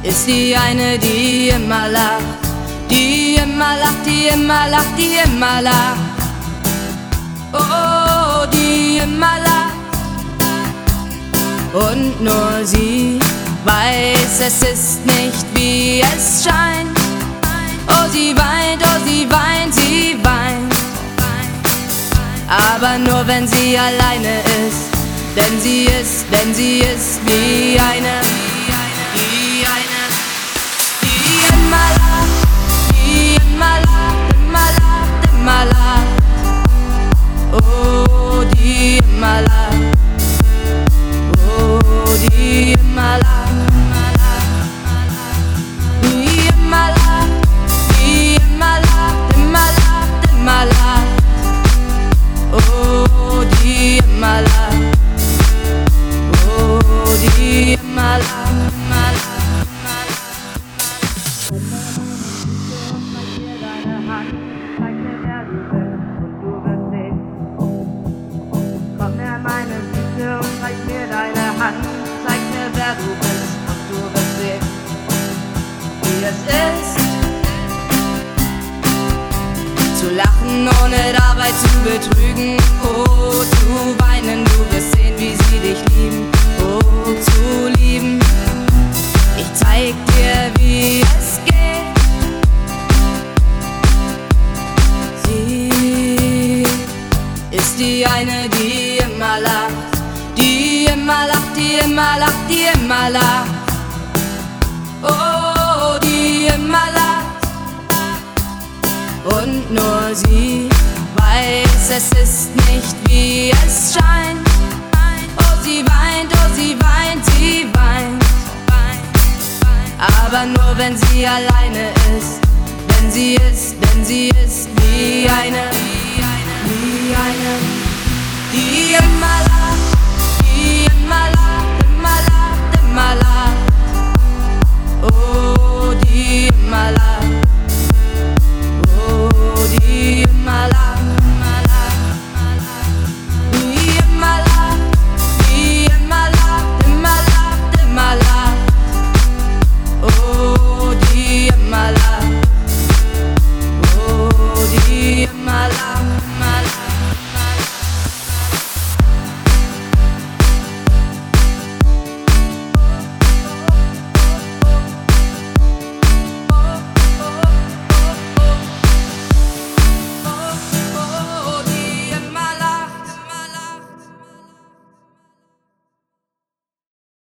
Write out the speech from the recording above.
ist die eine, die immer lacht, die immer lacht, die immer lacht, die immer lacht. Oh, die immer lacht. Und nur sie weiß, es ist nicht wie es scheint. Oh, sie weint, oh, sie weint, sie weint. Aber nur wenn sie alleine ist, denn sie ist wie eine, die immer lacht, die immer lacht, immer lacht, immer lacht. Oh, die immer lacht, oh, die immer lacht, die immer lacht, die immer lacht, immer lacht, immer lacht. Oh, die immer lacht, oh, die immer lacht, immer lacht, immer lacht. Zeig mir deine Hand, zeig mir, wer du bist, und du wirst sehen. Komm her, meine Süße, und zeig mir deine Hand, zeig mir, wer du bist, und du wirst sehen, wie es ist, zu lachen, ohne dabei zu betrügen. Oh, zu weinen, du wirst sehen, wie sie dich lieben. Oh, zu lieben, ich zeig dir, wie es geht. Sie ist die eine, die immer lacht, die immer lacht, die immer lacht, die immer lacht. Oh, die immer lacht. Und nur sie weiß, es ist nicht wie es scheint. Oh, sie weint, oh, sie weint, sie weint. Aber nur wenn sie alleine ist, denn sie ist wie eine, die immer lacht, die immer lacht.